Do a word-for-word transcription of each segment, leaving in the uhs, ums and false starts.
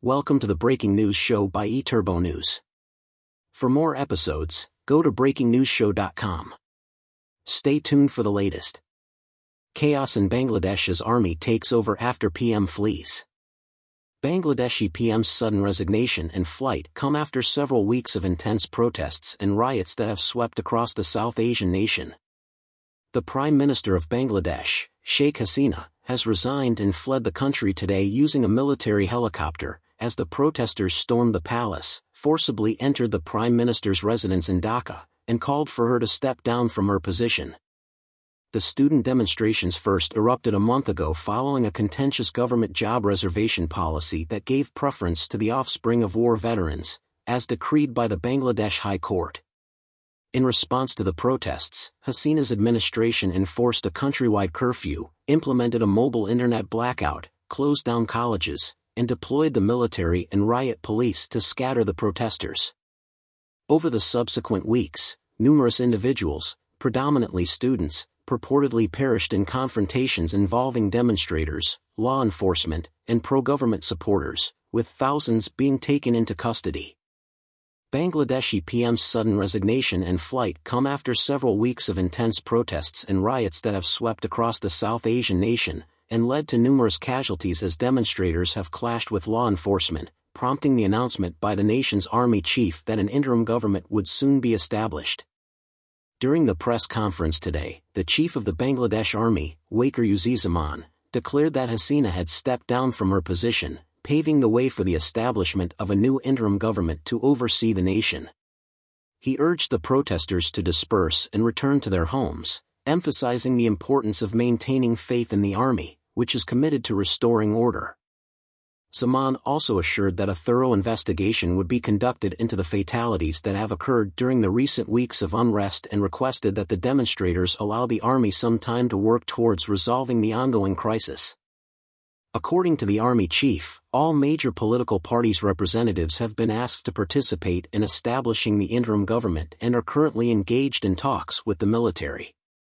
Welcome to the Breaking News Show by eTurbo News. For more episodes, go to breaking news show dot com. Stay tuned for the latest. Chaos in Bangladesh as army takes over after P M flees. Bangladeshi P M's sudden resignation and flight come after several weeks of intense protests and riots that have swept across the South Asian nation. The Prime Minister of Bangladesh, Sheikh Hasina, has resigned and fled the country today using a military helicopter, as the protesters stormed the palace, forcibly entered the Prime Minister's residence in Dhaka, and called for her to step down from her position. The student demonstrations first erupted a month ago following a contentious government job reservation policy that gave preference to the offspring of war veterans, as decreed by the Bangladesh High Court. In response to the protests, Hasina's administration enforced a countrywide curfew, implemented a mobile internet blackout, closed down colleges, and deployed the military and riot police to scatter the protesters. Over the subsequent weeks, numerous individuals, predominantly students, purportedly perished in confrontations involving demonstrators, law enforcement, and pro-government supporters, with thousands being taken into custody. Bangladeshi P M's sudden resignation and flight come after several weeks of intense protests and riots that have swept across the South Asian nation, and led to numerous casualties as demonstrators have clashed with law enforcement, prompting the announcement by the nation's army chief that an interim government would soon be established. During the press conference today, the chief of the Bangladesh Army, Waqar-Uzzaman, declared that Hasina had stepped down from her position, paving the way for the establishment of a new interim government to oversee the nation. He urged the protesters to disperse and return to their homes, emphasizing the importance of maintaining faith in the army, which is committed to restoring order. Zaman also assured that a thorough investigation would be conducted into the fatalities that have occurred during the recent weeks of unrest and requested that the demonstrators allow the army some time to work towards resolving the ongoing crisis. According to the army chief, all major political parties' representatives have been asked to participate in establishing the interim government and are currently engaged in talks with the military.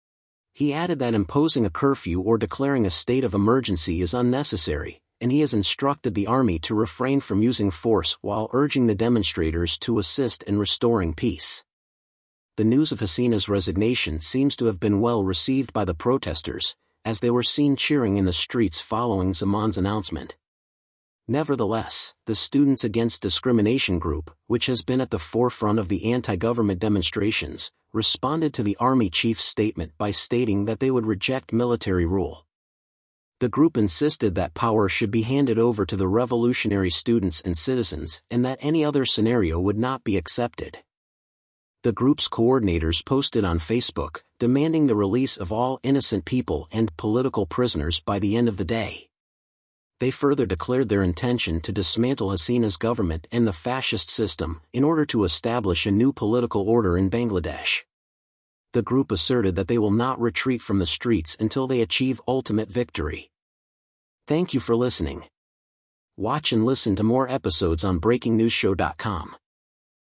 He added that imposing a curfew or declaring a state of emergency is unnecessary, and he has instructed the army to refrain from using force while urging the demonstrators to assist in restoring peace. The news of Hasina's resignation seems to have been well received by the protesters, as they were seen cheering in the streets following Zaman's announcement. Nevertheless, the Students Against Discrimination group, which has been at the forefront of the anti-government demonstrations, responded to the army chief's statement by stating that they would reject military rule. The group insisted that power should be handed over to the revolutionary students and citizens and that any other scenario would not be accepted. The group's coordinators posted on Facebook, demanding the release of all innocent people and political prisoners by the end of the day. They further declared their intention to dismantle Hasina's government and the fascist system in order to establish a new political order in Bangladesh. The group asserted that they will not retreat from the streets until they achieve ultimate victory. Thank you for listening. Watch and listen to more episodes on breaking news show dot com.